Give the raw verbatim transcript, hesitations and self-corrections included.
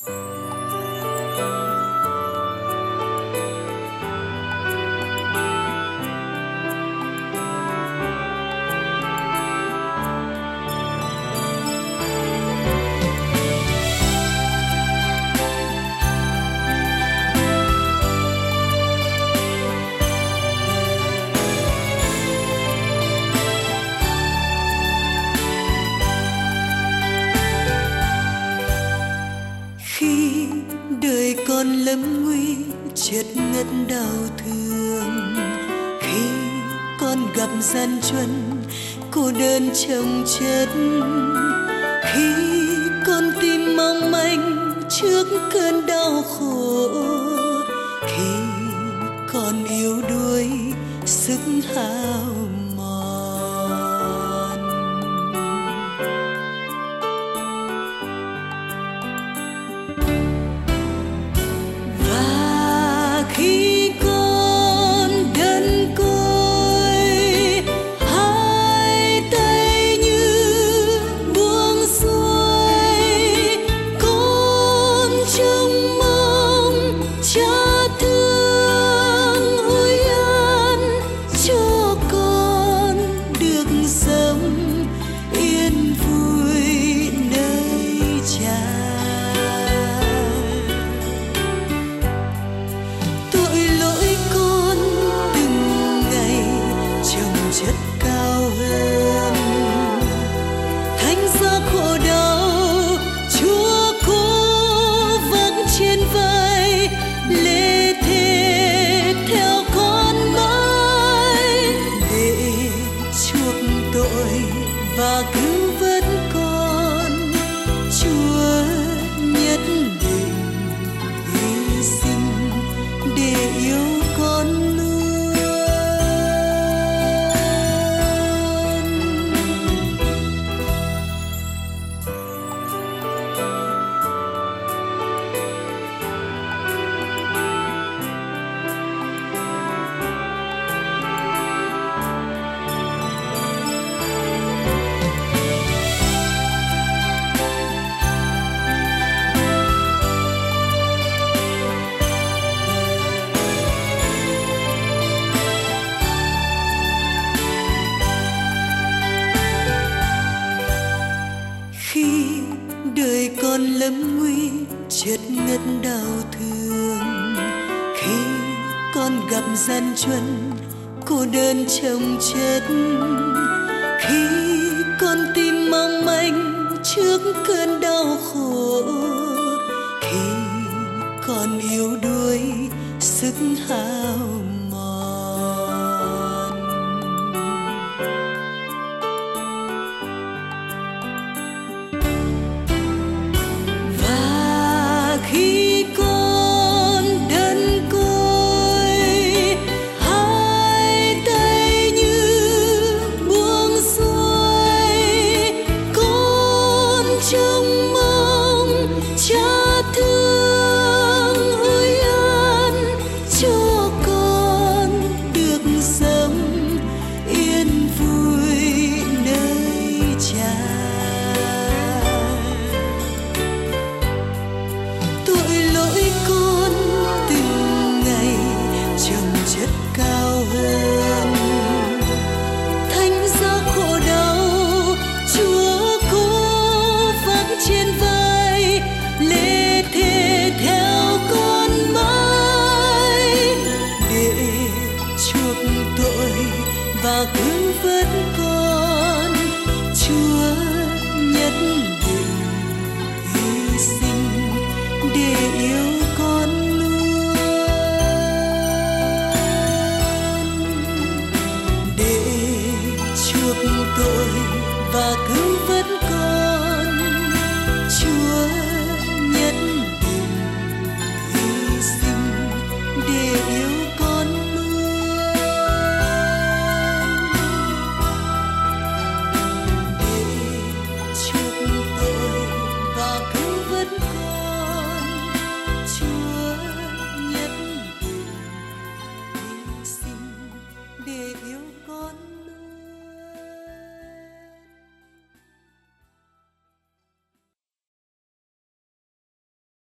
Khi đời còn lâm nguy chợt ngất đau thương, khi con gặp gian truân cô đơn chồng chất, khi con tim mong manh trước cơn đau khổ, khi con yếu đuối sức hao mòn. Và khi con đơn côi, hai tay như buông xuôi, con trông mong cha thương ủi an cho con được sống yên vui nơi cha. Tội lỗi con từng ngày chồng chất cao hơn, thành ra khổ đau Chúa cố vác trên vai, lê thế theo con mãi để chuộc tội và cứu vớt con. Chúa nhất định hy sinh để yêu con luôn. Khi đời còn lâm nguy chợt ngất đau thương, khi con gặp gian truân cô đơn chồng chất, khi con tim mong manh trước cơn đau khổ, khi con yếu đuối sức hao